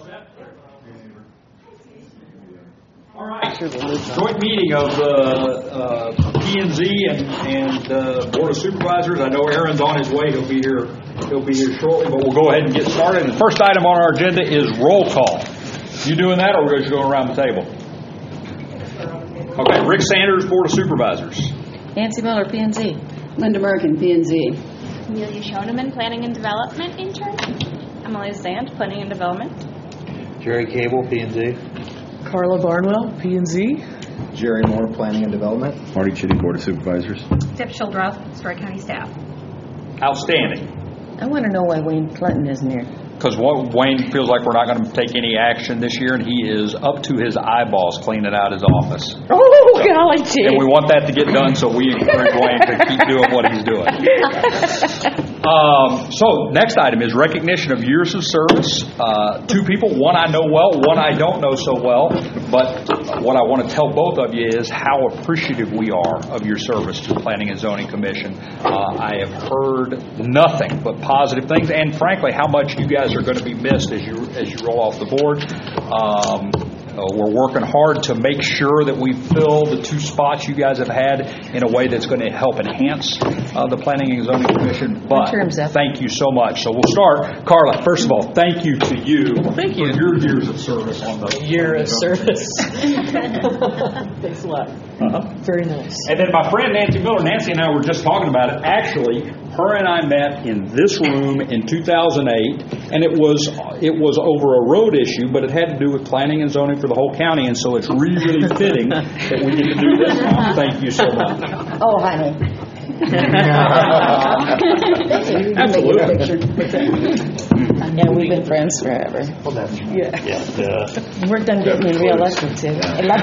All right. Joint meeting of P&Z and Board of Supervisors. I know Aaron's on his way. He'll be here shortly, but we'll go ahead and get started. And the first item on our agenda is roll call. You doing that, or we're just going around the table? Okay. Rick Sanders, Board of Supervisors. Nancy Miller, P&Z. Linda Merkin, P&Z. Amelia Schoeneman, Planning and Development Intern. Emily Zand, Planning and Development. Jerry Cable, P&Z. Carla Barnwell, P&Z. Jerry Moore, Planning and Development. Marty Chitty, Board of Supervisors. Tip Shildroth, Story County Staff. Outstanding. I want to know why Wayne Clinton isn't here. Because Wayne feels like we're not going to take any action this year, and he is up to his eyeballs cleaning out his office. Oh, golly gee. And we want that to get done, so we encourage Wayne to keep doing what he's doing. So, next item is recognition of years of service. Two people, one I know well, one I don't know so well. But what I want to tell both of you is how appreciative we are of your service to the Planning and Zoning Commission. I have heard nothing but positive things, and frankly, how much you guys are going to be missed as you roll off the board. We're working hard to make sure that we fill the two spots you guys have had in a way that's going to help enhance the Planning and Zoning Commission. But thank you so much. So we'll start. Carla, first of all, thank you to you. Thank you. For your years of service on the Year of service. Thanks a lot. Very nice. And then my friend Nancy Miller, Nancy and I were just talking about it. Actually, her and I met in this room in 2008, and it was over a road issue, but it had to do with planning and zoning for the whole county, and so it's really fitting that we get to do this now. Thank you so much. Oh, honey. Absolutely. Yeah, we've been friends forever. Yeah. We're done getting in re-elected, too.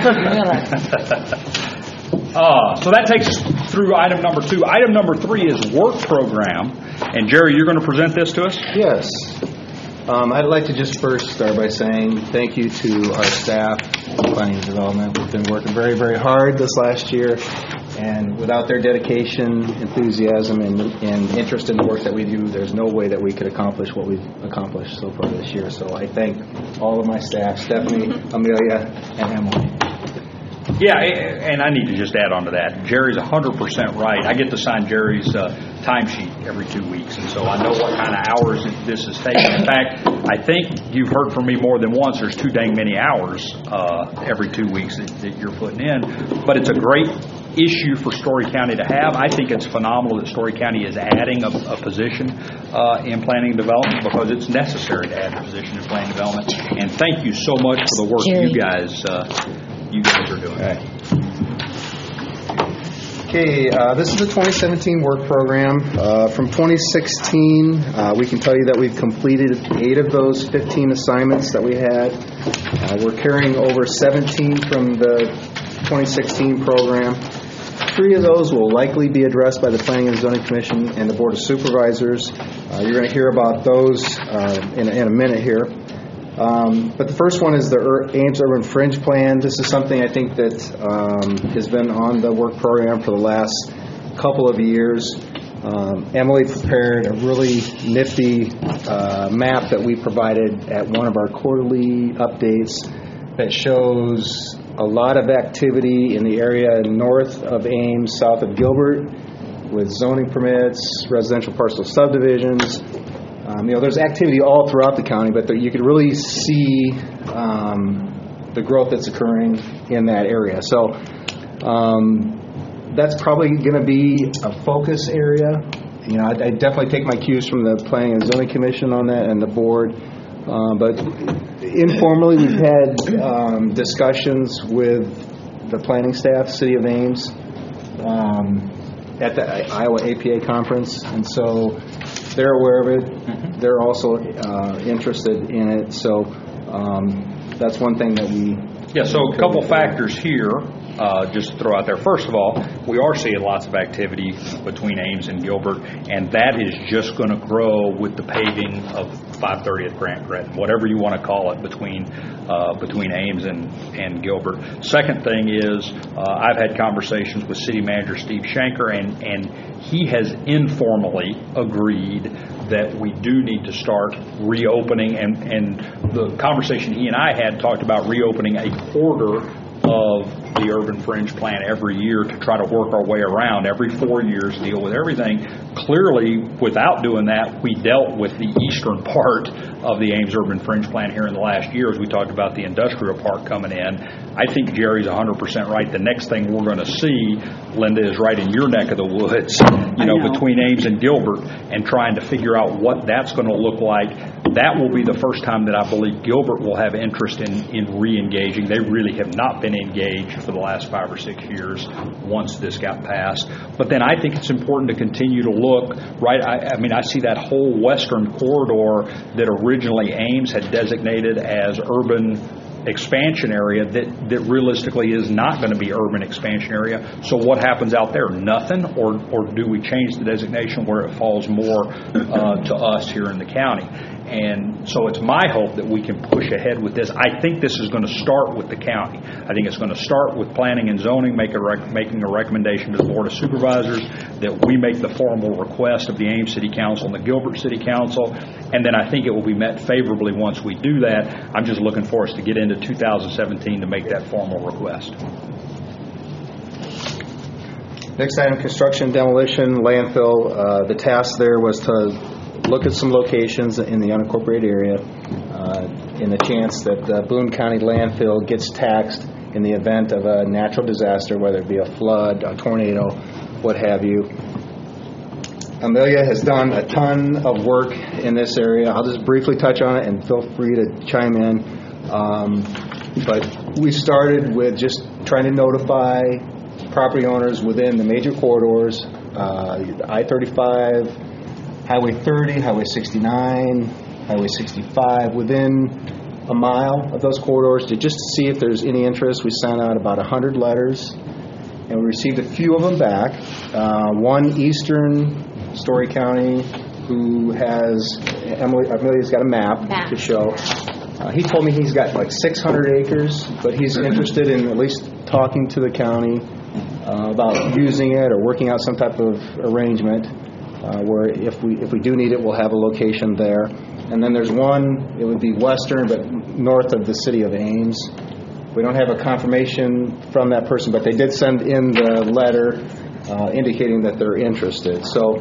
So that takes us through item number 2. Item number 3 is work program. And Jerry, you're going to present this to us? Yes. I'd like to just first start by saying thank you to our staff in Planning and Development. We've been working very, very hard this last year, and without their dedication, enthusiasm, and interest in the work that we do, there's no way that we could accomplish what we've accomplished so far this year. So I thank all of my staff, Stephanie, Amelia, and Emily. Yeah, and I need to just add on to that. Jerry's 100% right. I get to sign Jerry's timesheet every 2 weeks, and so I know what kind of hours this is taking. In fact, I think you've heard from me more than once. There's too dang many hours every 2 weeks that you're putting in. But it's a great issue for Story County to have. I think it's phenomenal that Story County is adding a position in planning and development, because it's necessary to add a position in planning and development. And thank you so much for the work you guys are doing. Okay, this is the 2017 work program. From 2016, we can tell you that we've completed 8 of those 15 assignments that we had. We're carrying over 17 from the 2016 program. 3 of those will likely be addressed by the Planning and Zoning Commission and the Board of Supervisors. You're going to hear about those in a minute here. But the first one is the Ames Urban Fringe Plan. This is something I think that has been on the work program for the last couple of years. Emily prepared a really nifty map that we provided at one of our quarterly updates that shows a lot of activity in the area north of Ames, south of Gilbert, with zoning permits, residential parcel subdivisions. There's activity all throughout the county, but you can really see the growth that's occurring in that area. So that's probably going to be a focus area. I definitely take my cues from the Planning and Zoning Commission on that and the board. But informally, we've had discussions with the planning staff, City of Ames, at the Iowa APA conference, and so they're aware of it. They're also interested in it. So that's one thing that we... Yeah, so a couple factors here just to throw out there. First of all, we are seeing lots of activity between Ames and Gilbert, and that is just going to grow with the paving of 530th Grant Credit, whatever you want to call it, between Ames and Gilbert. Second thing is I've had conversations with City Manager Steve Shanker, and he has informally agreed that we do need to start reopening, and the conversation he and I had talked about reopening a quarter of the urban fringe plan every year to try to work our way around every 4 years, deal with everything. Clearly, without doing that, we dealt with the eastern part of the Ames urban fringe plan here in the last year as we talked about the industrial park coming in. I think Jerry's 100% right. The next thing we're going to see, Linda, is right in your neck of the woods, between Ames and Gilbert, and trying to figure out what that's going to look like. That will be the first time that I believe Gilbert will have interest in re-engaging. They really have not been engaged for the last 5 or 6 years once this got passed. But then I think it's important to continue to look, right, I see that whole western corridor that originally Ames had designated as urban expansion area that realistically is not going to be urban expansion area. So what happens out there? Nothing? Or do we change the designation where it falls more to us here in the county? And so it's my hope that we can push ahead with this. I think this is going to start with the county. I think it's going to start with planning and zoning, making a recommendation to the Board of Supervisors that we make the formal request of the Ames City Council and the Gilbert City Council. And then I think it will be met favorably once we do that. I'm just looking for us to get into 2017 to make that formal request. Next item, construction, demolition, landfill. The task there was to look at some locations in the unincorporated area in the chance that the Boone County landfill gets taxed in the event of a natural disaster, whether it be a flood, a tornado, what have you. Amelia has done a ton of work in this area. I'll just briefly touch on it and feel free to chime in. But we started with just trying to notify property owners within the major corridors, I-35, Highway 30, Highway 69, Highway 65, within a mile of those corridors to just see if there's any interest. We sent out about 100 letters, and we received a few of them back. One eastern Story County who has, Amelia's got a map to show. He told me he's got like 600 acres, but he's interested in at least talking to the county about using it or working out some type of arrangement. Where if we do need it, we'll have a location there. And then there's one, it would be western, but north of the city of Ames. We don't have a confirmation from that person, but they did send in the letter indicating that they're interested. So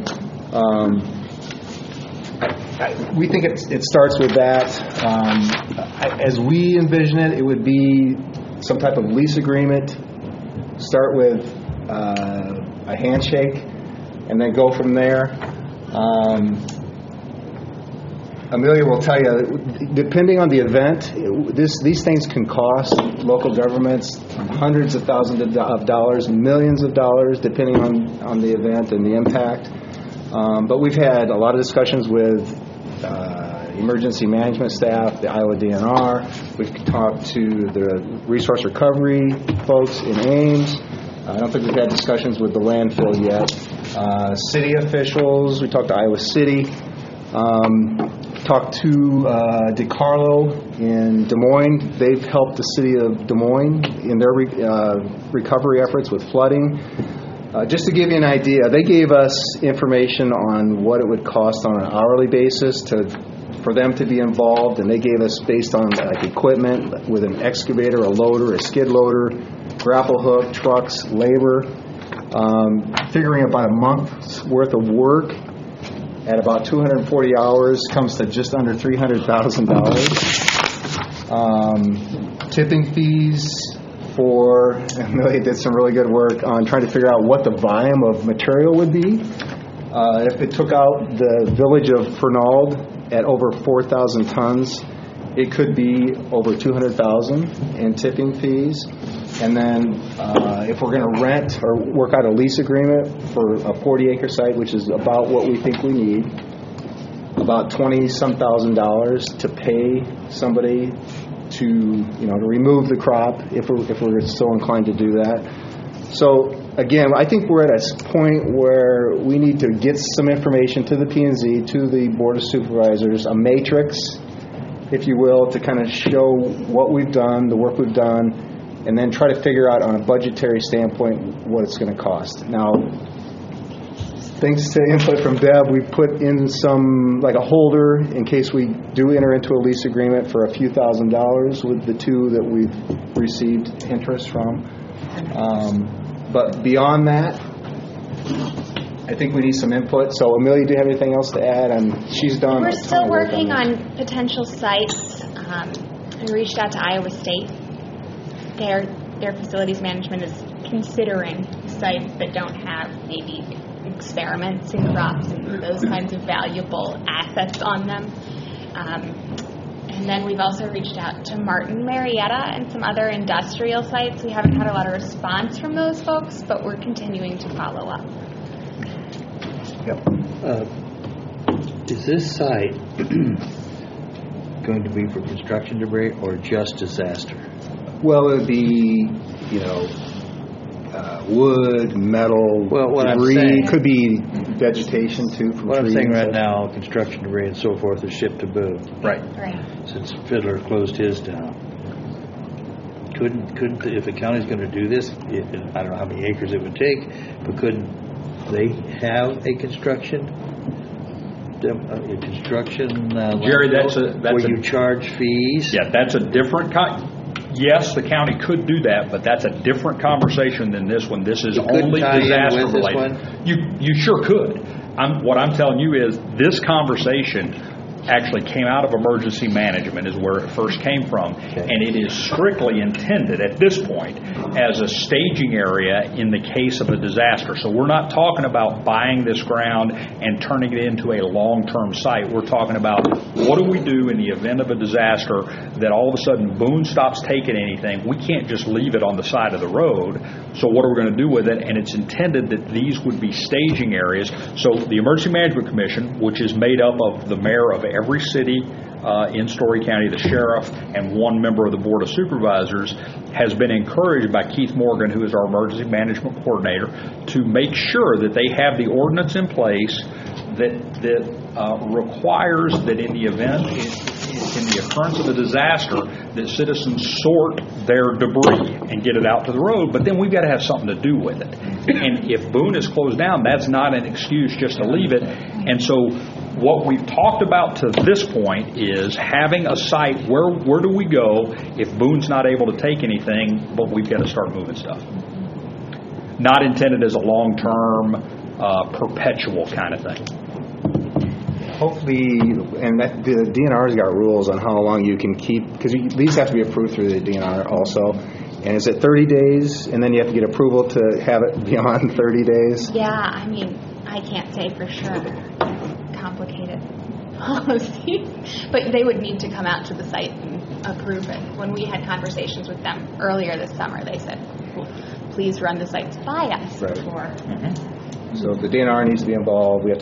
we think it starts with that. As we envision it, it would be some type of lease agreement. Start with a handshake, and then go from there. Amelia will tell you, depending on the event, these things can cost local governments hundreds of thousands of dollars, millions of dollars, depending on the event and the impact. But we've had a lot of discussions with emergency management staff, the Iowa DNR. We've talked to the resource recovery folks in Ames. I don't think we've had discussions with the landfill yet. City officials, we talked to Iowa City. Talked to DeCarlo in Des Moines. They've helped the city of Des Moines in their recovery efforts with flooding. Just to give you an idea, they gave us information on what it would cost on an hourly basis for them to be involved, and they gave us based on like equipment with an excavator, a loader, a skid loader, grapple hook, trucks, labor, figuring about a month's worth of work at about 240 hours comes to just under $300,000. Tipping fees for, Amelia did some really good work on trying to figure out what the volume of material would be. If it took out the village of Fernald at over 4,000 tons, it could be over $200,000 in tipping fees. And then if we're going to rent or work out a lease agreement for a 40-acre site, which is about what we think we need, about $20-some thousand to pay somebody to remove the crop if we're still inclined to do that. So again, I think we're at a point where we need to get some information to the P&Z, to the Board of Supervisors, a matrix, if you will, to kind of show what we've done, the work we've done, and then try to figure out on a budgetary standpoint what it's going to cost. Now, thanks to input from Deb, we put in some, like a holder in case we do enter into a lease agreement for a few $1,000s with the two that we've received interest from. But beyond that, I think we need some input. So, Amelia, do you have anything else to add? And she's done. We're still working on potential sites. We reached out to Iowa State. Their facilities management is considering sites that don't have maybe experiments and crops and those kinds of valuable assets on them. And then we've also reached out to Martin Marietta and some other industrial sites. We haven't had a lot of response from those folks, but we're continuing to follow up. Is this site going to be for construction debris or just disaster? Well, it would be, wood, metal, Well, what I'm debris. saying- Could be vegetation, too, from What I'm trees. saying right now, construction debris and so forth is shipped to Boone Right. Right. since Fiddler closed his down. Couldn't if the county's going to do this, I don't know how many acres it would take, but couldn't they have a construction? Jerry, that's where you charge fees. Yeah, that's a different yes, the county could do that, but that's a different conversation than this one. This is You couldn't only tie in disaster with this related. one? You sure could. What I'm telling you is this conversation actually came out of emergency management is where it first came from, and it is strictly intended at this point as a staging area in the case of a disaster. So we're not talking about buying this ground and turning it into a long-term site. We're talking about what do we do in the event of a disaster that all of a sudden Boone stops taking anything. We can't just leave it on the side of the road. So what are we going to do with it? And it's intended that these would be staging areas. So the Emergency Management Commission, which is made up of the mayor of every city in Story County, the sheriff, and one member of the Board of Supervisors, has been encouraged by Keith Morgan, who is our Emergency Management Coordinator, to make sure that they have the ordinance in place that requires that in the event, in the occurrence of a disaster, that citizens sort their debris and get it out to the road, but then we've got to have something to do with it. And if Boone is closed down, that's not an excuse just to leave it. And so what we've talked about to this point is having a site where do we go if Boone's not able to take anything, but we've got to start moving stuff. Not intended as a long-term, perpetual kind of thing. Hopefully, and the DNR's got rules on how long you can keep, because these have to be approved through the DNR also. And is it 30 days, and then you have to get approval to have it beyond 30 days? Yeah, I mean, I can't say for sure. Complicated policy. But they would need to come out to the site and approve it. When we had conversations with them earlier this summer, they said, well, please run the sites by us before. So if the DNR needs to be involved, we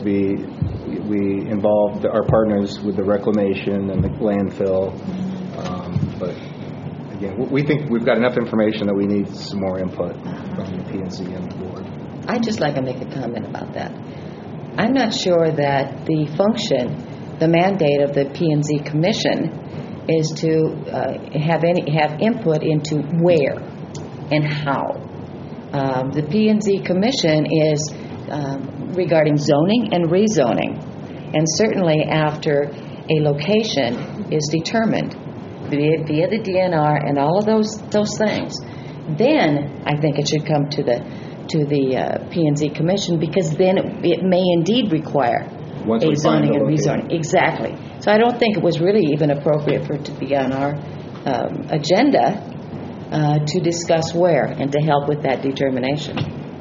involve our partners with the reclamation and the landfill. But again, we think we've got enough information that we need some more input from the P&Z and the board. I'd just like to make a comment about that. I'm not sure that the function, the mandate of the P&Z Commission is to have input into where and how. The P&Z Commission is regarding zoning and rezoning, and certainly after a location is determined via the DNR and all of those things, then I think it should come to the P&Z Commission, because then it may indeed indeed a zoning and rezoning. Exactly. So I don't think it was really even appropriate for it to be on our agenda to discuss where and to help with that determination.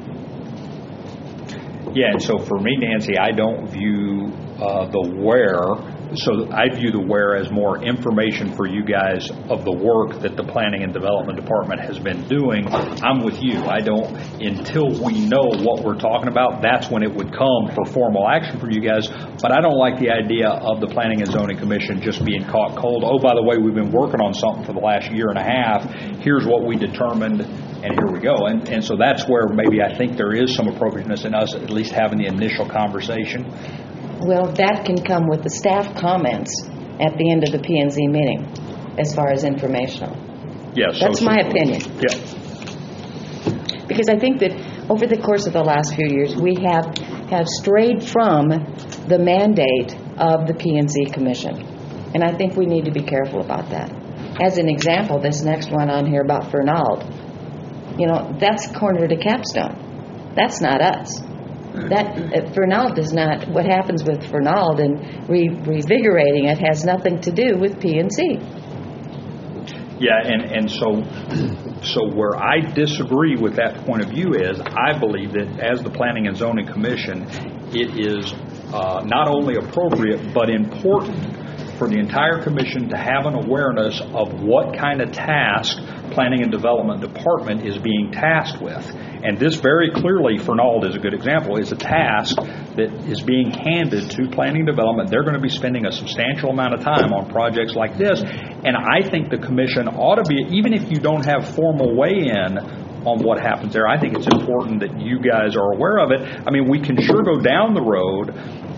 Yeah, and so for me, Nancy, I don't view the where. So I view the where as more information for you guys of the work that the Planning and Development Department has been doing. I'm with you. I don't, until we know what we're talking about, that's when it would come for formal action for you guys. But I don't like the idea of the Planning and Zoning Commission just being caught cold. Oh, by the way, we've been working on something for the last year and a half. Here's what we determined, and here we go. And so that's where maybe I think there is some appropriateness in us at least having the initial conversation. Well, that can come with the staff comments at the end of the P&Z meeting, as far as informational. Yes, that's my opinion. Yeah. Because I think that over the course of the last few years, we have have strayed from the mandate of the P&Z Commission. And I think we need to be careful about that. As an example, this next one on here about Fernald, that's corner to Capstone. That's not us. That Fernald does not. What happens with Fernald and revigorating it has nothing to do with P&Z. Yeah, and so where I disagree with that point of view is I believe that as the Planning and Zoning Commission, it is not only appropriate but important for the entire commission to have an awareness of what kind of task Planning and Development Department is being tasked with. And this very clearly, Fernald is a good example, is a task that is being handed to Planning and Development. They're going to be spending a substantial amount of time on projects like this. And I think the commission ought to be, even if you don't have formal weigh-in on what happens there, I think it's important that you guys are aware of it. I mean, we can sure go down the road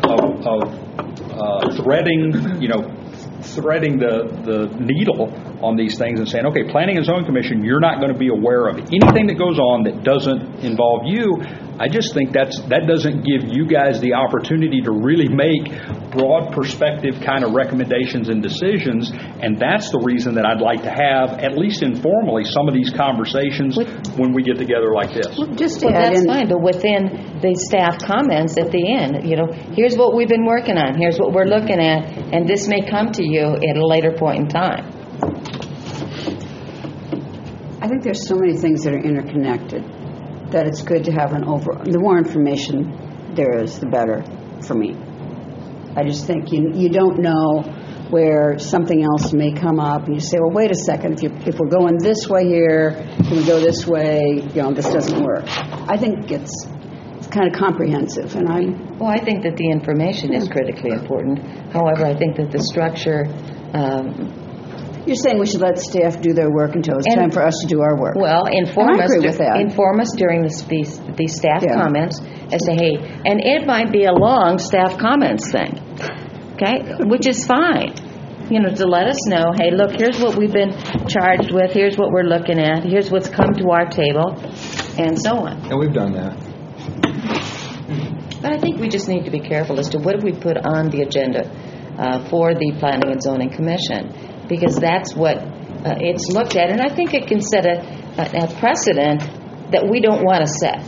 of threading the needle on these things and saying, okay, Planning and Zoning Commission, you're not going to be aware of anything that goes on that doesn't involve you. I just think that doesn't give you guys the opportunity to really make broad perspective kind of recommendations and decisions, and that's the reason that I'd like to have, at least informally, some of these conversations when we get together like this. That's fine, but within the staff comments at the end, here's what we've been working on, here's what we're looking at, and this may come to you at a later point in time. I think there's so many things that are interconnected that it's good to have the more information there is, the better for me. I just think you don't know where something else may come up, and you say, well, wait a second, if we're going this way here, can we go this way, this doesn't work. I think it's kind of comprehensive, and I think that the information is critically important. However, I think that the structure... You're saying we should let staff do their work until it's time for us to do our work. Well, inform us during the staff comments as to, hey, and it might be a long staff comments thing, okay, which is fine, to let us know, hey, look, here's what we've been charged with, here's what we're looking at, here's what's come to our table, and so on. And we've done that. But I think we just need to be careful as to what do we put on the agenda for the Planning and Zoning Commission, because that's what it's looked at, and I think it can set a precedent that we don't want to set.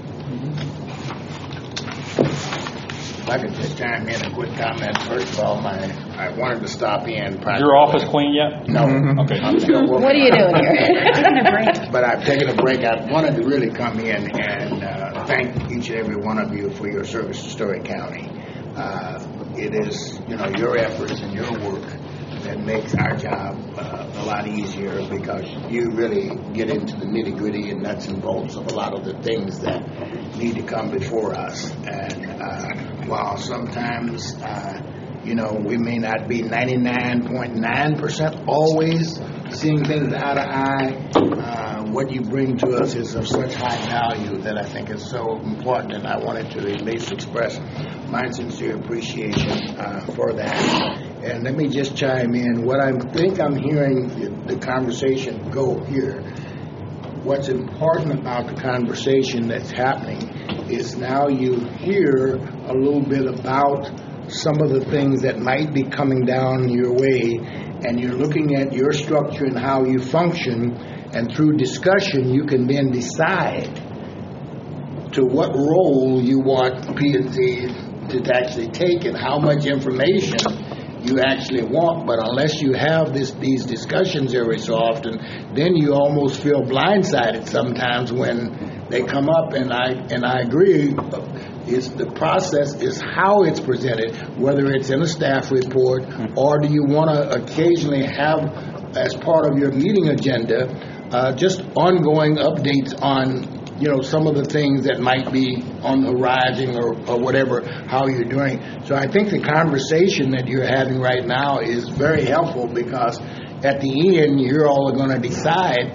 If I could just chime in a quick comment. First of all, I wanted to stop in. Is your office clean yet? No. Okay. I'm still working. What are you doing here? Taking a break. But I've taken a break. I wanted to really come in and thank each and every one of you for your service to Story County. It is, your efforts and your work that makes our job a lot easier, because you really get into the nitty-gritty and nuts and bolts of a lot of the things that need to come before us. And while sometimes, we may not be 99.9% always seeing things eye to eye, what you bring to us is of such high value that I think is so important, and I wanted to at least express my sincere appreciation for that. And let me just chime in. What I think I'm hearing the conversation go here, what's important about the conversation that's happening is now you hear a little bit about some of the things that might be coming down your way, and you're looking at your structure and how you function, and through discussion you can then decide to what role you want P&Z to actually take and how much information you actually want. But unless you have these discussions every so often, then you almost feel blindsided sometimes when they come up. And I agree, the process is how it's presented, whether it's in a staff report or do you want to occasionally have as part of your meeting agenda just ongoing updates on some of the things that might be on the horizon or whatever, how you're doing. So I think the conversation that you're having right now is very helpful, because at the end you're all going to decide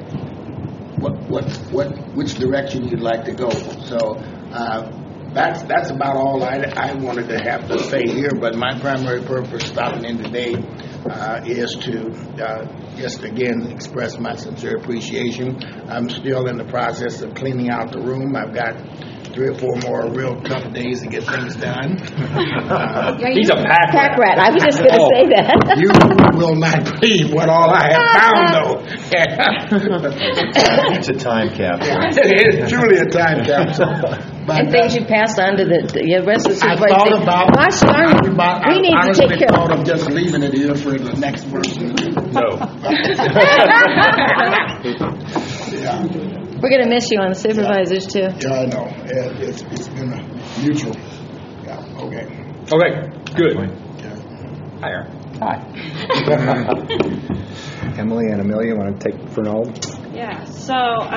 which direction you'd like to go. So that's about all I wanted to have to say here. But my primary purpose stopping in today is to just again express my sincere appreciation. I'm still in the process of cleaning out the room. I've got 3 or 4 more real tough days to get things done. He's a pack rat. I was just going to say that. You will not believe what all I have found, though. It's a time capsule. It's truly a time capsule. But, And things you passed on to the rest of the I supervisors. thought about. Gosh darn it, we need to honestly take care thought of of just leaving it here for the next person. No. Yeah, We're going to miss you on the supervisors, too. yeah, I know. It's been a mutual. Yeah. Okay. Okay, good. Yeah. Hi, Aaron. Hi. Emily and Amelia want to take Fernald? Yeah, so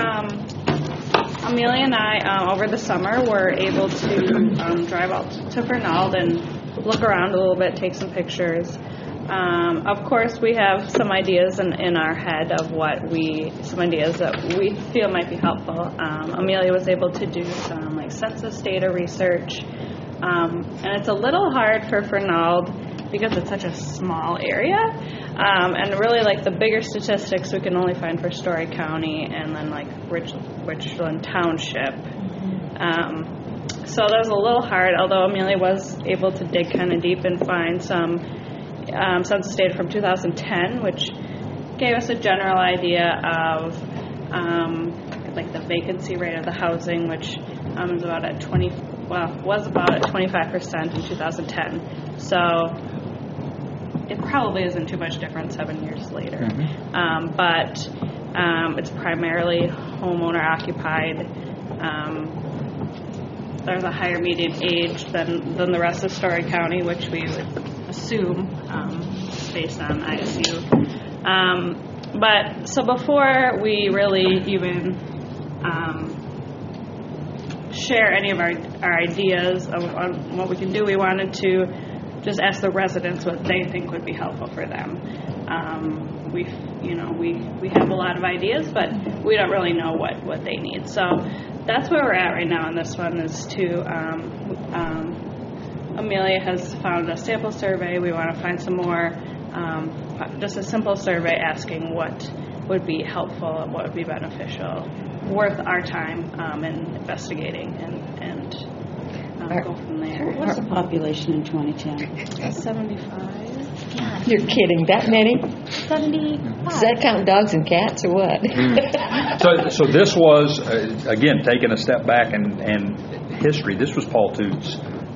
Amelia and I, over the summer, were able to drive out to Fernald and look around a little bit, take some pictures. Of course, we have some ideas in our head of some ideas that we feel might be helpful. Amelia was able to do some census data research, and it's a little hard for Fernald because it's such a small area. And really, the bigger statistics we can only find for Story County and then Richland Township. So that was a little hard, although Amelia was able to dig kind of deep and find some census data from 2010, which gave us a general idea of the vacancy rate of the housing, which is about at 25% in 2010. So it probably isn't too much different 7 years later. Mm-hmm. But it's primarily homeowner occupied. There's a higher median age than the rest of Story County, which we would assume based on ISU. But so before we really even share any of our ideas on what we can do, we wanted to just ask the residents what they think would be helpful for them. We have a lot of ideas, but we don't really know what they need. So that's where we're at right now on this one. Is to Amelia has found a sample survey. We want to find some more, just a simple survey asking what would be helpful and what would be beneficial, worth our time in investigating and go from there. What's the population in 2010? 75. Yeah. You're kidding. That many? 75. Does that count dogs and cats or what? So this was, again, taking a step back and history, this was Paul Toots,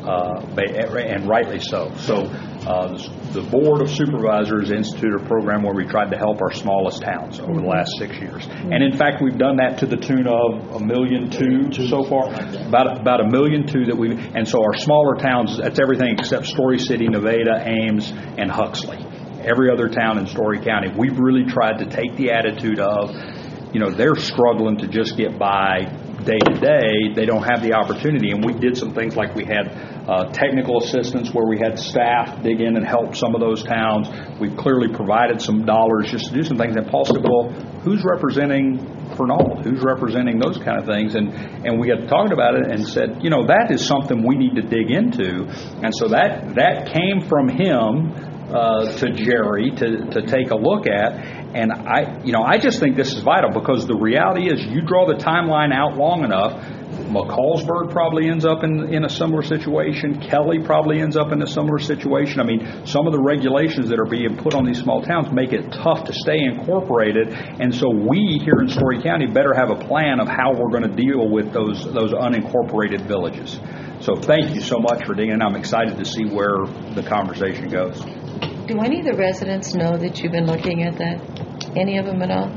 and rightly so. So the Board of Supervisors instituted a program where we tried to help our smallest towns over the last 6 years. And in fact, we've done that to the tune of $1.2 million so far, about $1.2 million that we, and so our smaller towns, that's everything except Story City, Nevada, Ames, and Huxley. Every other town in Story County, we've really tried to take the attitude of, they're struggling to just get by day to day. They don't have the opportunity, and we did some things like we had technical assistance where we had staff dig in and help some of those towns. We've clearly provided some dollars just to do some things. And Paul said, well, who's representing Fernald? Who's representing those kind of things? And we got talking about it and said, that is something we need to dig into. And so that came from him to Jerry to take a look at. And I just think this is vital because the reality is you draw the timeline out long enough, McCallsburg probably ends up in a similar situation. Kelly probably ends up in a similar situation. I mean, some of the regulations that are being put on these small towns make it tough to stay incorporated. And so we here in Story County better have a plan of how we're going to deal with those unincorporated villages. So thank you so much for digging in. I'm excited to see where the conversation goes. Do any of the residents know that you've been looking at that? Any of them at all? No,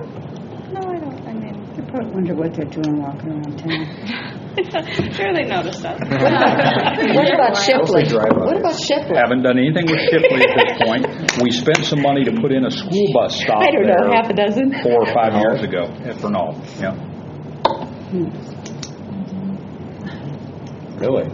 I don't. I mean, I probably wonder what they're doing walking around town. sure they noticed us. What about Shipley? drive-by. What about Shipley? Haven't done anything with Shipley at this point. We spent some money to put in a school bus stop I don't know, there half a dozen? 4 or 5 years ago at Fernald. Yeah. Really?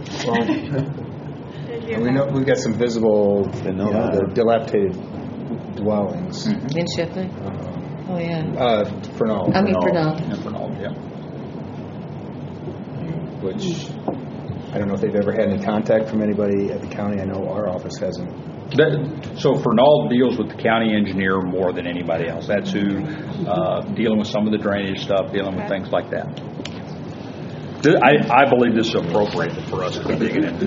We know we've got some visible, the dilapidated dwellings. In Shipley? Oh, yeah. Fernald. I mean, Fernald. In Fernald, yeah. Which I don't know if they've ever had any contact from anybody at the county. I know our office hasn't. So Fernald deals with the county engineer more than anybody else. That's who, dealing with some of the drainage stuff, dealing with things like that. I believe this is appropriate for us to be digging into.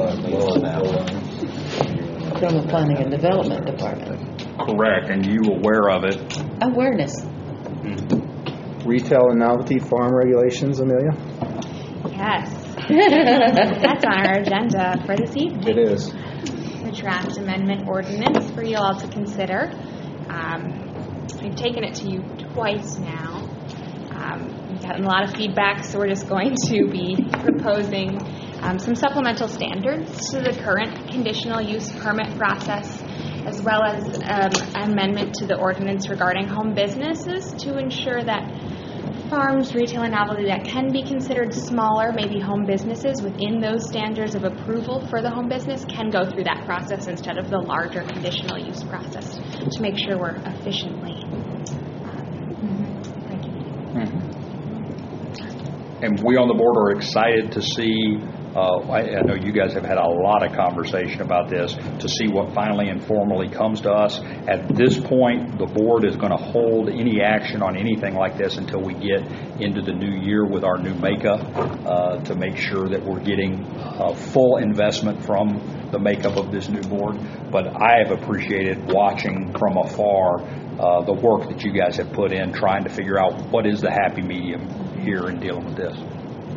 From the Planning and Development Department. Correct, and you aware of it? Awareness. Retail and novelty farm regulations, Amelia? Yes. That's on our agenda for this evening. It is. The draft amendment ordinance for you all to consider. We've taken it to you twice now. We've gotten a lot of feedback, so we're just going to be proposing some supplemental standards to the current conditional use permit process, as well as an amendment to the ordinance regarding home businesses to ensure that farms, retail, and novelty that can be considered smaller, maybe home businesses within those standards of approval for the home business, can go through that process instead of the larger conditional use process to make sure we're efficiently regulating. And we on the board are excited to see, I know you guys have had a lot of conversation about this, to see what finally and formally comes to us. At this point, the board is going to hold any action on anything like this until we get into the new year with our new makeup to make sure that we're getting full investment from the makeup of this new board. But I have appreciated watching from afar the work that you guys have put in, trying to figure out what is the happy medium here in dealing with this.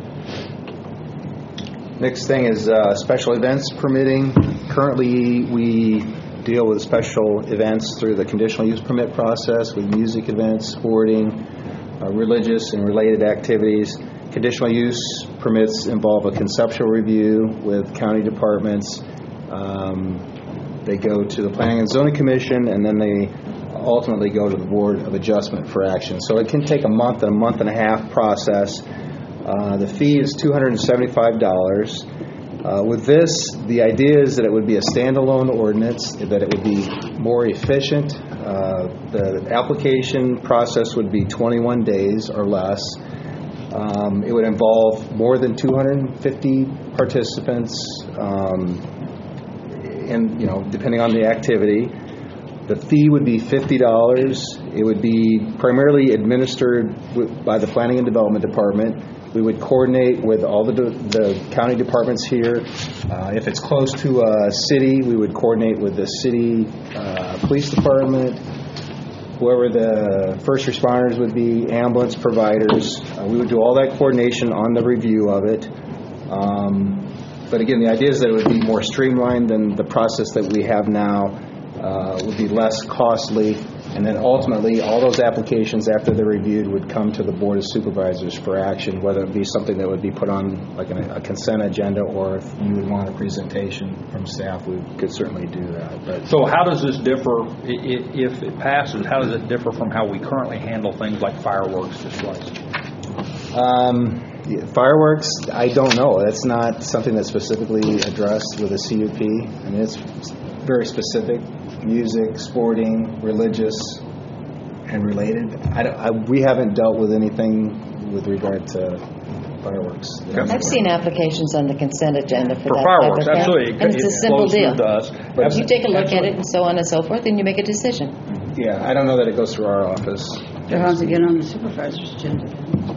Next thing is special events permitting. Currently, we deal with special events through the conditional use permit process with music events, sporting, religious and related activities. Conditional use permits involve a conceptual review with county departments. They go to the Planning and Zoning Commission, and then they ultimately go to the Board of Adjustment for action. So it can take a month and a half process. The fee is $275. With this, the idea is that it would be a standalone ordinance, that it would be more efficient. The application process would be 21 days or less. It would involve more than 250 participants, and depending on the activity. The fee would be $50. It would be primarily administered by the Planning and Development Department. We would coordinate with all the county departments here. If it's close to a city, we would coordinate with the city police department, whoever the first responders would be, ambulance providers. We would do all that coordination on the review of it. But again, the idea is that it would be more streamlined than the process that we have now. Would be less costly, and then ultimately all those applications after they're reviewed would come to the Board of Supervisors for action, whether it be something that would be put on like a consent agenda, or if you would want a presentation from staff, we could certainly do that. But so how does this differ, if it passes, how does it differ from how we currently handle things like fireworks displays? Fireworks, I don't know. That's not something that's specifically addressed with a CUP. I mean, it's very specific. Music, sporting, religious, and related. We haven't dealt with anything with regard to fireworks. I've seen applications on the consent agenda for that fireworks, type of thing. absolutely. And it's a simple deal. But you take a look at it and so on and so forth, and you make a decision. Yeah, I don't know that it goes through our office. It has to get on the supervisor's agenda.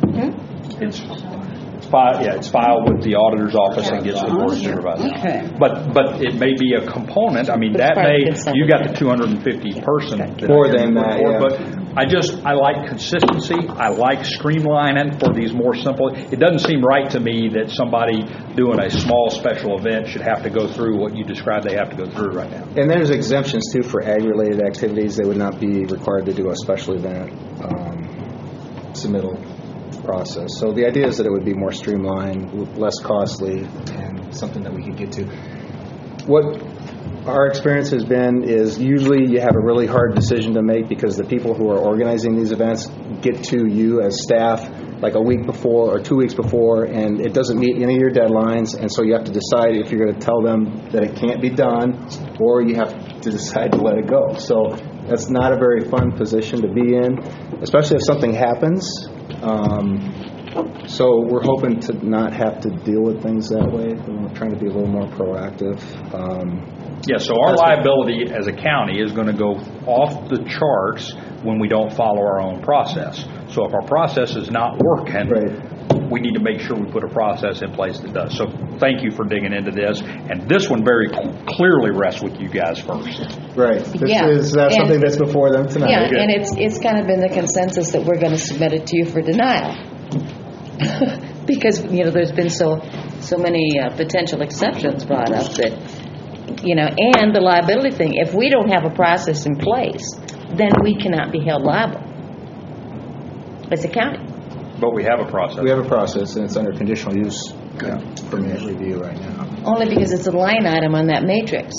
It's filed with the auditor's office and gets to the board of supervisors. Okay. But it may be a component. I mean, that may, you got the 250 person. More than that, yeah. But I like consistency. I like streamlining for these more simple. It doesn't seem right to me that somebody doing a small special event should have to go through what you described they have to go through right now. And there's exemptions too for ag-related activities. They would not be required to do a special event submittal process. So the idea is that it would be more streamlined, less costly, and something that we could get to. What our experience has been is usually you have a really hard decision to make because the people who are organizing these events get to you as staff like a week before or 2 weeks before, and it doesn't meet any of your deadlines, and so you have to decide if you're going to tell them that it can't be done, or you have to decide to let it go. So that's not a very fun position to be in, especially if something happens. So we're hoping to not have to deal with things that way. We're trying to be a little more proactive. So our liability as a county is going to go off the charts when we don't follow our own process. So if our process is not working, we need to make sure we put a process in place that does. So thank you for digging into this. And this one very clearly rests with you guys first. Right. This Yeah. is something that's before them tonight. Yeah, and it's kind of been the consensus that we're going to submit it to you for denial. Because, there's been so many potential exceptions brought up that, and the liability thing. If we don't have a process in place, then we cannot be held liable as a county. But we have a process. We have a process, and it's under conditional use permit review right now. Only because it's a line item on that matrix.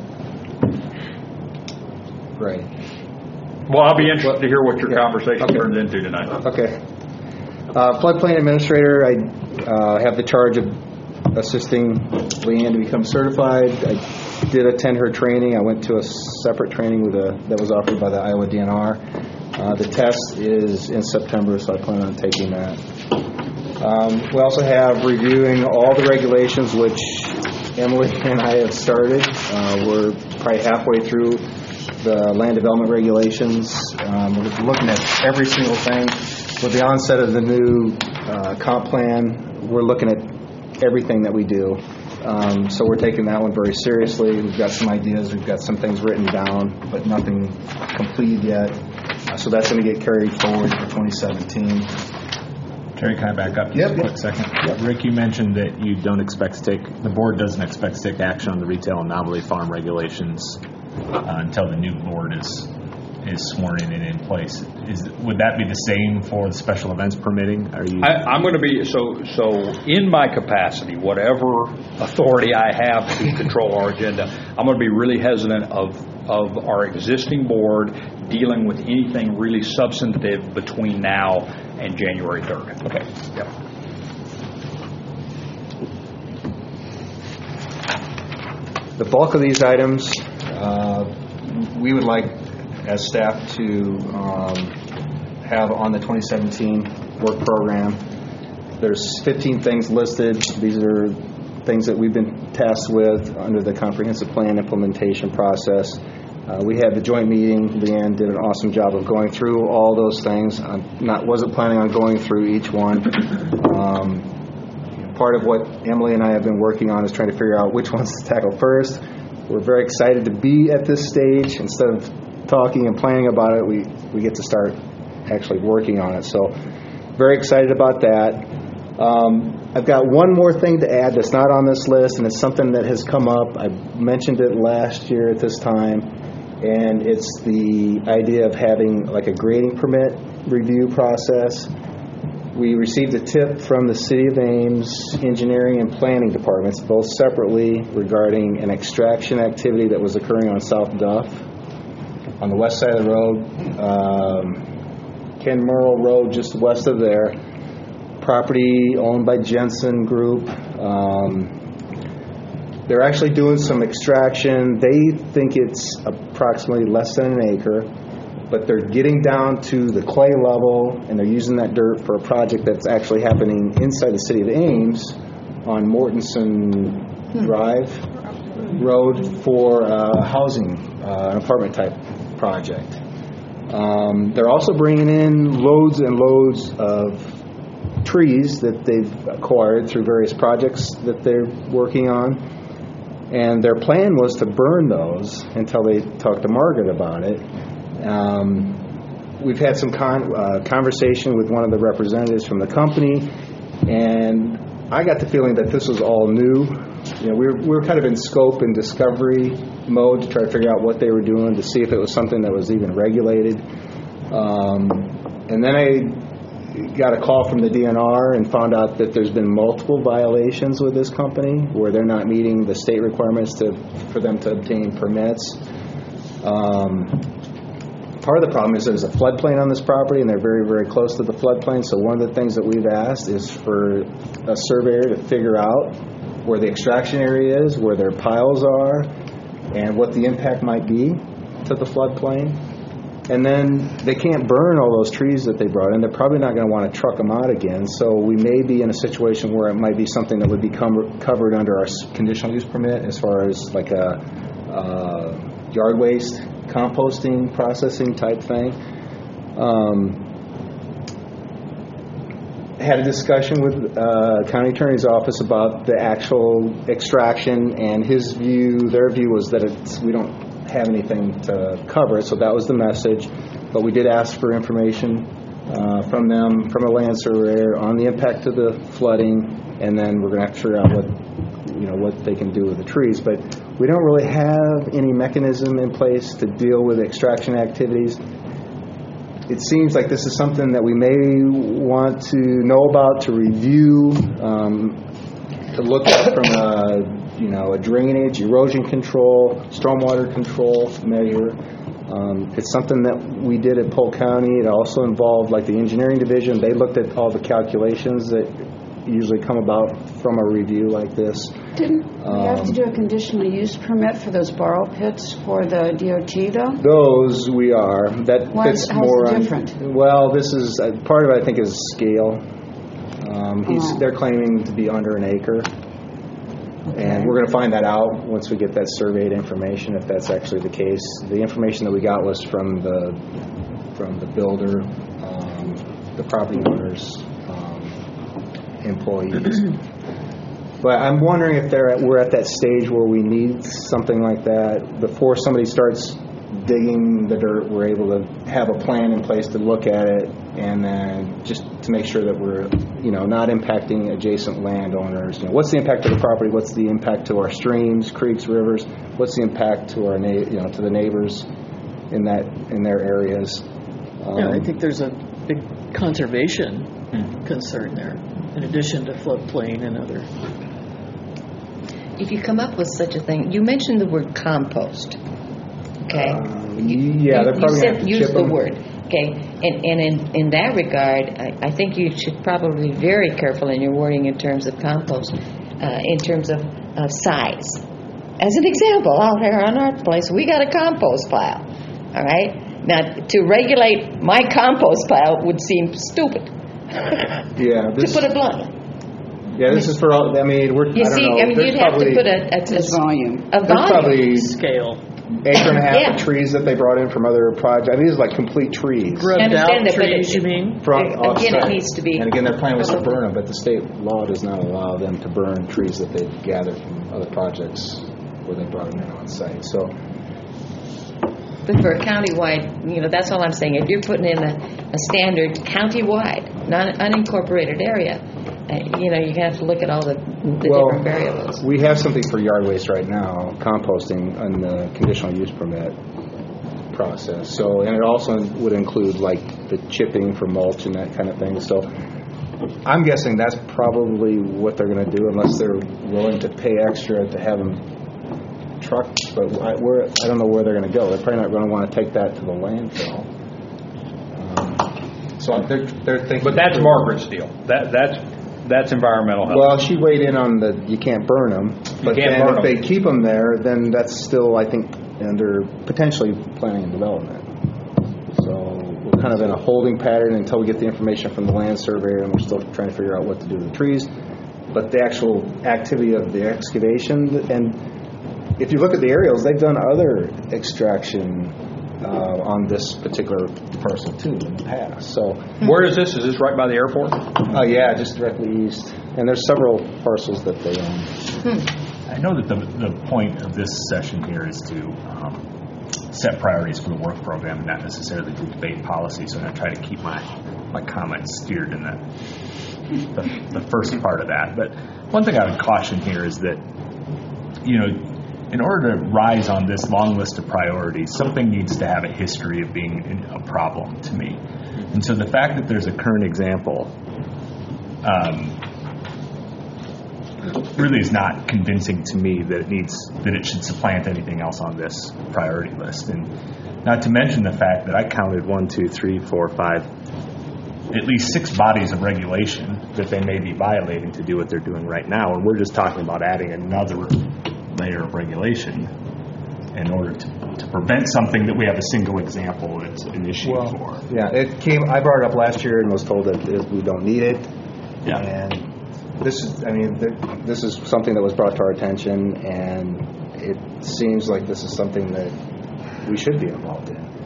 Right. Well, I'll be interested to hear what your conversation turns into tonight. Okay. Floodplain administrator, I have the charge of assisting Leanne to become certified. I did attend her training. I went to a separate training that was offered by the Iowa DNR. The test is in September, so I plan on taking that. We also have reviewing all the regulations, which Emily and I have started. We're probably halfway through the land development regulations. We're looking at every single thing. With the onset of the new comp plan, we're looking at everything that we do. So we're taking that one very seriously. We've got some ideas. We've got some things written down, but nothing completed yet. So that's going to get carried forward for 2017. Terry, can I back up just a quick second? Rick, you mentioned that you don't expect to the board doesn't expect to take action on the retail and novelty farm regulations until the new board is sworn in and in place. Would that be the same for the special events permitting? I'm going to be so in my capacity, whatever authority I have to control our agenda, I'm going to be really hesitant of our existing board dealing with anything really substantive between now and January 3rd. Okay. Yep. The bulk of these items, we would like, as staff, to have on the 2017 work program. There's 15 things listed. These are things that we've been tasked with under the comprehensive plan implementation process. We had the joint meeting. Leanne did an awesome job of going through all those things. I wasn't planning on going through each one. Part of what Emily and I have been working on is trying to figure out which ones to tackle first. We're very excited to be at this stage. Instead of talking and planning about it, we get to start actually working on it. So very excited about that. I've got one more thing to add that's not on this list, and it's something that has come up. I mentioned it last year at this time, and it's the idea of having like a grading permit review process. We received a tip from the City of Ames Engineering and Planning Departments, both separately, regarding an extraction activity that was occurring on South Duff, on the west side of the road, Ken Merle Road, just west of there. Property owned by Jensen Group. They're actually doing some extraction. They think it's approximately less than an acre, but they're getting down to the clay level, and they're using that dirt for a project that's actually happening inside the City of Ames on Mortensen Drive Road for housing, an apartment type project. They're also bringing in loads and loads of trees that they've acquired through various projects that they're working on, and their plan was to burn those until they talked to Margaret about it. We've had some conversation with one of the representatives from the company, and I got the feeling that this was all new. We were kind of in scope and discovery mode to try to figure out what they were doing, to see if it was something that was even regulated. And then I got a call from the DNR and found out that there's been multiple violations with this company where they're not meeting the state requirements for them to obtain permits. Part of the problem is there's a floodplain on this property, and they're very, very close to the floodplain. So one of the things that we've asked is for a surveyor to figure out where the extraction area is, where their piles are, and what the impact might be to the floodplain. And then they can't burn all those trees that they brought in. They're probably not going to want to truck them out again. So we may be in a situation where it might be something that would be covered under our conditional use permit, as far as like a yard waste composting processing type thing. had a discussion with County Attorney's Office about the actual extraction, and their view was that we don't have anything to cover it, so that was the message. But we did ask for information from them, from a land surveyor, on the impact to the flooding, and then we're going to have to figure out what they can do with the trees. But we don't really have any mechanism in place to deal with extraction activities. It seems like this is something that we may want to know about, to review, to look at from a drainage, erosion control, stormwater control measure. It's something that we did at Polk County. It also involved like the engineering division. They looked at all the calculations that usually come about from a review like this. Didn't we have to do a conditional use permit for those borrow pits for the DOT, though? Those we are. That fits more on. Different? Well, this is part of it. I think is scale. They're claiming to be under an acre, and we're going to find that out once we get that surveyed information, if that's actually the case. The information that we got was from the builder, the property owners, employees. But I'm wondering if we're at that stage where we need something like that before somebody starts digging the dirt. We're able to have a plan in place to look at it, and then just to make sure that we're not impacting adjacent landowners. What's the impact to the property? What's the impact to our streams, creeks, rivers? What's the impact to our to the neighbors in their areas? I think there's a big conservation concern there, in addition to floodplain and other. If you come up with such a thing, you mentioned the word compost. Okay. They're probably going to use the word. Okay, and in that regard, I think you should probably be very careful in your wording in terms of compost, in terms of size. As an example, out here on our place, we got a compost pile. All right. Now, to regulate my compost pile would seem stupid. To put it bluntly. Yeah, this is for all. I mean, you'd have to put a volume. A volume. Probably scale. Acre and a half of trees that they brought in from other projects. I mean, these are like complete trees. Grubbed out trees, you mean? Again, it needs to be. And again, their plan was to burn them, but the state law does not allow them to burn trees that they've gathered from other projects where they brought them in on site. So. But for a countywide, that's all I'm saying. If you're putting in a standard countywide, unincorporated area, you have to look at all the different variables. We have something for yard waste right now, composting, on the conditional use permit process. So, and it also would include like the chipping for mulch and that kind of thing. So, I'm guessing that's probably what they're going to do, unless they're willing to pay extra to have them trucked. But I don't know where they're going to go. They're probably not going to want to take that to the landfill. So they're thinking. But that's Margaret's deal. That's environmental health. Well, she weighed in on you can't burn them. But then if they keep them there, then that's still, I think, under potentially planning and development. So we're kind of in a holding pattern until we get the information from the land surveyor, and we're still trying to figure out what to do with the trees. But the actual activity of the excavation, and if you look at the aerials, they've done other extraction on this particular parcel too in the past. So where is this? Is this right by the airport? Yeah, just directly east. And there's several parcels that they own. I know that the point of this session here is to set priorities for the work program, and not necessarily to debate policy. So I'm going to try to keep my comments steered in the first part of that. But one thing I would caution here is that, in order to rise on this long list of priorities, something needs to have a history of being a problem to me. And so the fact that there's a current example really is not convincing to me that it should supplant anything else on this priority list. And not to mention the fact that I counted at least 6 bodies of regulation that they may be violating to do what they're doing right now. And we're just talking about adding another layer of regulation in order to prevent something that we have a single example that's an issue for. Yeah, I brought it up last year and was told that we don't need it. Yeah. And this is something that was brought to our attention, and it seems like this is something that we should be involved in.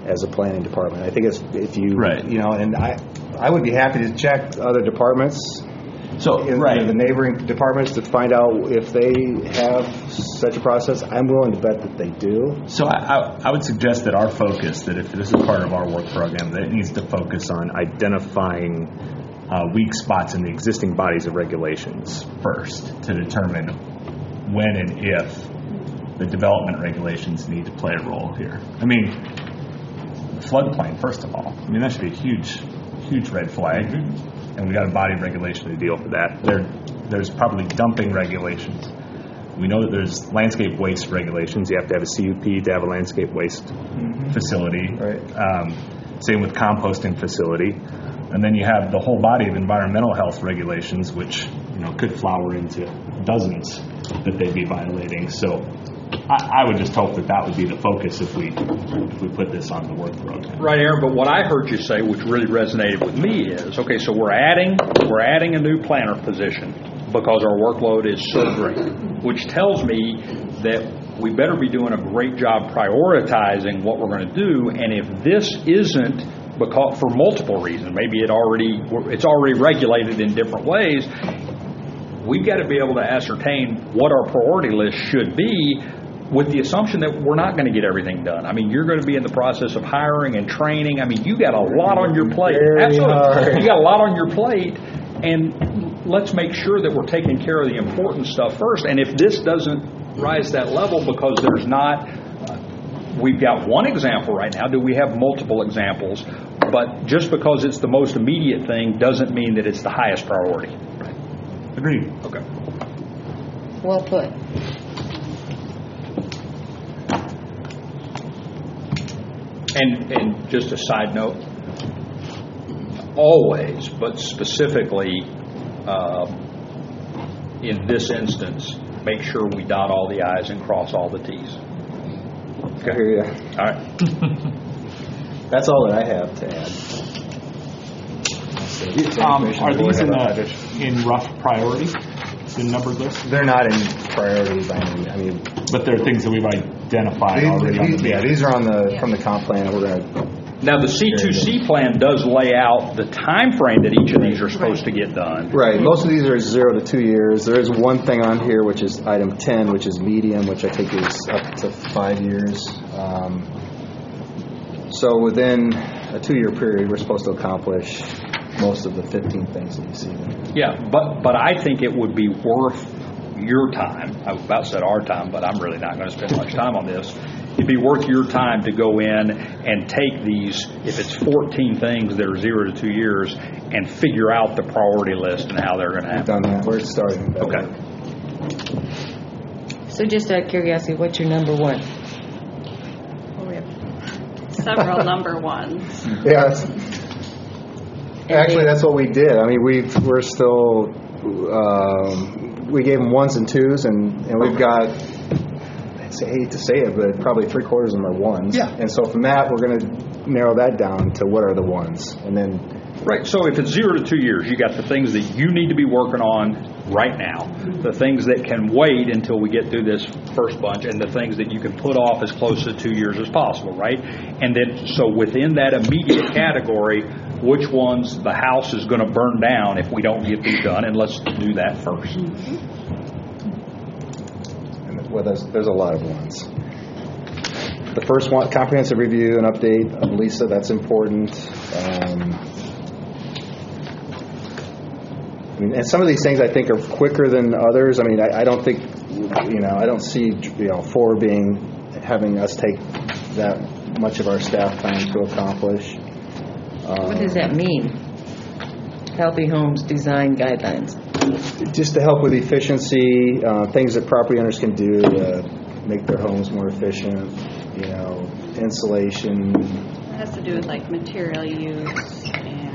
as a planning department. I think if you, Right. and I would be happy to check other departments, So, the neighboring departments, to find out if they have such a process. I'm willing to bet that they do. So I would suggest that our focus, that if this is part of our work program, that it needs to focus on identifying weak spots in the existing bodies of regulations first to determine when and if the development regulations need to play a role here. I mean, floodplain, first of all. I mean, that should be a huge red flag. And we got a body of regulation to deal with that. There's probably dumping regulations. We know that there's landscape waste regulations. You have to have a CUP to have a landscape waste facility. Right. Same with composting facility. And then you have the whole body of environmental health regulations, which could flower into dozens that they'd be violating. So I would just hope that would be the focus if we put this on the work program. Right, Aaron, but what I heard you say, which really resonated with me, is, okay, so we're adding a new planner position because our workload is so great, which tells me that we better be doing a great job prioritizing what we're going to do, and if this isn't, because for multiple reasons, maybe it's already regulated in different ways, we've got to be able to ascertain what our priority list should be, with the assumption that we're not going to get everything done. I mean, you're going to be in the process of hiring and training. I mean, you got a lot on your plate. Absolutely. You got a lot on your plate, and let's make sure that we're taking care of the important stuff first. And if this doesn't rise to that level because there's not, we've got one example right now. Do we have multiple examples? But just because it's the most immediate thing doesn't mean that it's the highest priority. Right. Agreed. Okay. Well put. And just a side note, always, but specifically in this instance, make sure we dot all the I's and cross all the T's. Okay. I hear you. All right. That's all that I have to add. Are these in rough priority, the numbered list? They're not in priority by any. I mean, but they're things that we've identified already. These are from the comp plan. We're going to. Now the C2C plan does lay out the time frame that each of these are supposed to get done. Right. Most of these are 0 to 2 years. There is one thing on here, which is item 10, which is medium, which I think is up to 5 years. So within a 2-year period, we're supposed to accomplish most of the 15 things that you see there. Yeah, but I think it would be worth your time. I about said our time, but I'm really not going to spend much time on this. It'd be worth your time to go in and take these, if it's 14 things that are 0 to 2 years, and figure out the priority list and how they're going to happen. We've done that. We're starting. Okay. So just out of curiosity, what's your number one? Well, we have several number ones. Yeah. Actually, that's what we did. I mean, we're still, we gave them 1s and 2s, and we've got, I hate to say it, but probably 3/4 of them are 1s. Yeah. And so from that, we're going to narrow that down to what are the 1s. And then. Right. So if it's 0 to 2 years, you got the things that you need to be working on right now, the things that can wait until we get through this first bunch, and the things that you can put off as close to 2 years as possible, right? And then, so within that immediate category, which ones the house is going to burn down if we don't get these done, and let's do that first. Well, there's a lot of ones. The first one, comprehensive review and update of Lisa, that's important. I mean, and some of these things I think are quicker than others. I mean, I don't think, I don't see, 4 having us take that much of our staff time to accomplish. What does that mean? Healthy Homes Design Guidelines. Just to help with efficiency, things that property owners can do to make their homes more efficient, insulation. It has to do with like material use and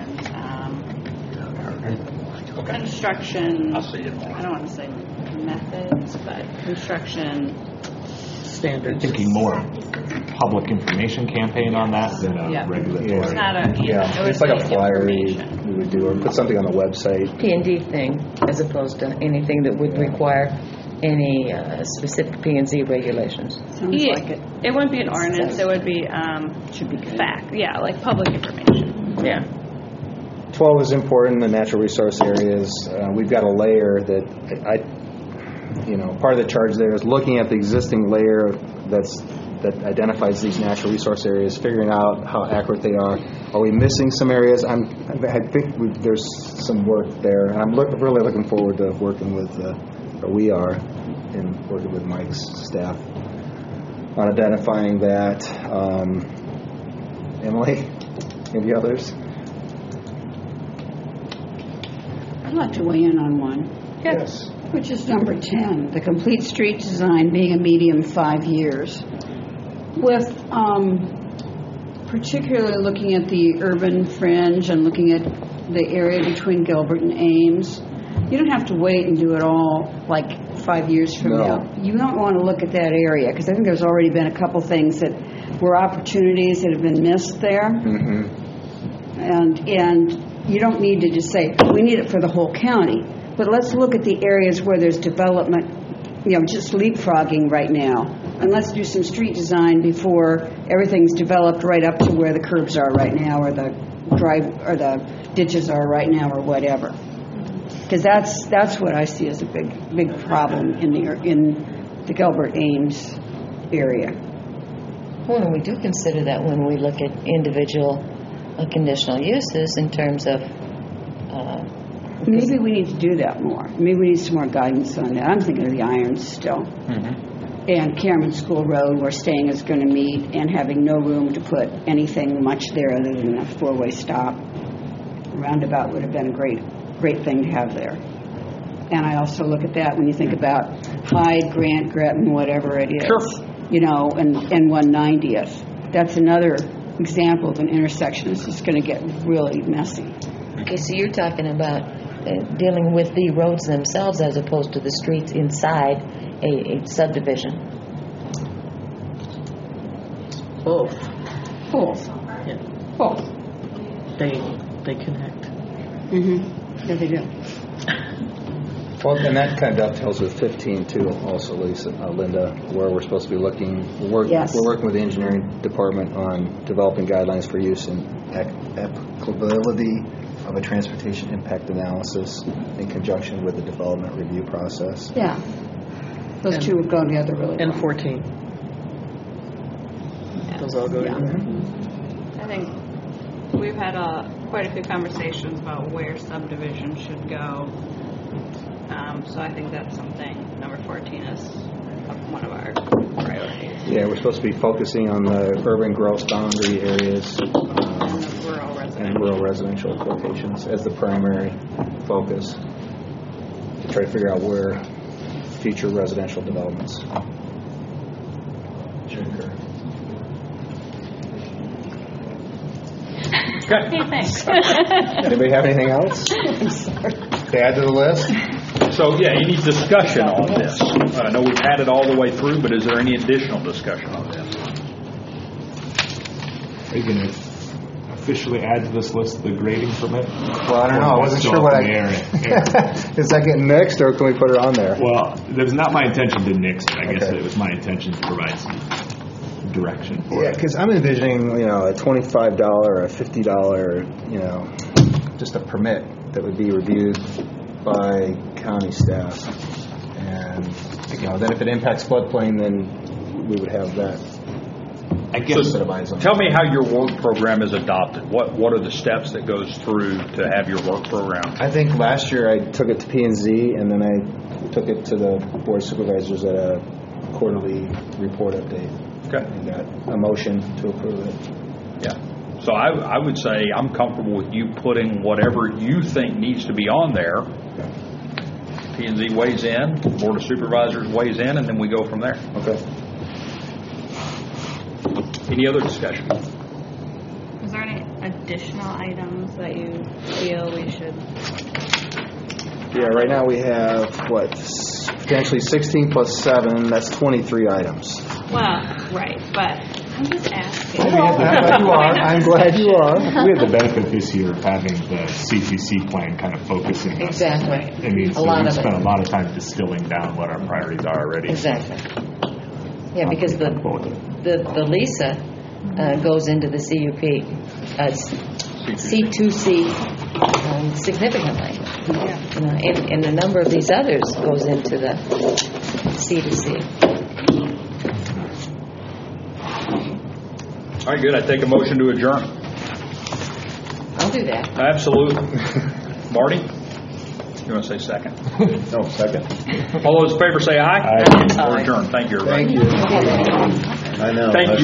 construction. I'll see it more. I don't want to say methods, but construction Standards. Thinking more public information campaign on that than a regulatory. It's not a, It's like a flyer we would do, or put something on the website. P&D thing, as opposed to anything that would require any specific P&Z regulations? Sounds like it. It wouldn't be an ordinance. It would be Should be good. fact. Yeah, like public information. Yeah. 12 is important, the natural resource areas. We've got a layer that part of the charge there is looking at the existing layer that identifies these natural resource areas, figuring out how accurate they are. Are we missing some areas? I think there's some work there, and I'm really looking forward to working with, we are, in working with Mike's staff on identifying that. Emily, any others? I'd like to weigh in on one. Yes. Which is number 10, the complete street design being a medium 5 years. With particularly looking at the urban fringe and looking at the area between Gilbert and Ames, you don't have to wait and do it all like 5 years from now. You don't want to look at that area because I think there's already been a couple things that were opportunities that have been missed there. Mm-hmm. And you don't need to just say, we need it for the whole county. But let's look at the areas where there's development, just leapfrogging right now. And let's do some street design before everything's developed right up to where the curbs are right now or the the ditches are right now or whatever. Because that's what I see as a big problem in the Gilbert Ames area. Well, and we do consider that when we look at individual conditional uses in terms of maybe we need to do that more. Maybe we need some more guidance on that. I'm thinking of the Irons still. Mm-hmm. And Cameron School Road, where Staying is going to meet, and having no room to put anything much there other than a four-way stop. Roundabout would have been a great thing to have there. And I also look at that when you think about Hyde, Grant, Gretton, whatever it is. Sure. And 190th. That's another example of an intersection that's just going to get really messy. Okay, so you're talking about dealing with the roads themselves as opposed to the streets inside a subdivision. Both. Yeah. Both. They connect. Mm-hmm. Yeah, they do. Well, and that kind of dovetails with 15 too, also, Linda, where we're supposed to be looking. Yes. We're working with the engineering department on developing guidelines for use and applicability of a transportation impact analysis in conjunction with the development review process. Yeah. Those two would go together really well. And 14. Those all go together. I think we've had quite a few conversations about where subdivision should go. So I think that's something, number 14 is one of our priorities. Yeah, we're supposed to be focusing on the urban growth boundary areas And the rural residential locations as the primary focus to try to figure out where future residential developments should occur. Okay. Hey, thanks. Anybody have anything else to add to the list? So, any discussion on this? I know we've had it all the way through, but is there any additional discussion on this? Are you going to officially add to this list the grading permit? Well, I don't know. I wasn't sure what is that getting nixed, or can we put it on there? Well, it was not my intention to nix it. I guess Okay. it was my intention to provide some direction for Yeah, it. because I'm envisioning, a $25 or a $50, just a permit that would be reviewed by county staff, and then if it impacts floodplain, then we would have that. I guess set of eyes on. Tell me how your work program is adopted. What are the steps that goes through to have your work program? I think last year I took it to P&Z, and then I took it to the Board of Supervisors at a quarterly report update. Okay. And got a motion to approve it. Yeah. So I would say I'm comfortable with you putting whatever you think needs to be on there. P&Z weighs in, Board of Supervisors weighs in, and then we go from there. Okay. Any other discussion? Is there any additional items that you feel we should? Yeah, right now we have, potentially 16 plus 7, that's 23 items. Well, right, but I'm just asking. I'm glad you are. We had the benefit this year of having the CCC plan kind of focusing us. Exactly. I mean, so A lot we of spent it. a lot of time distilling down what our priorities are already. Exactly. Yeah, because the LISA goes into the CUP, C2C significantly. You know, and a number of these others goes into the C2C. All right, good. I take a motion to adjourn. I'll do that. Absolutely. Marty? You want to say second? No, second. All those in favor say aye. Aye. We're adjourned. Thank you, everybody. Thank you. I know. Thank you.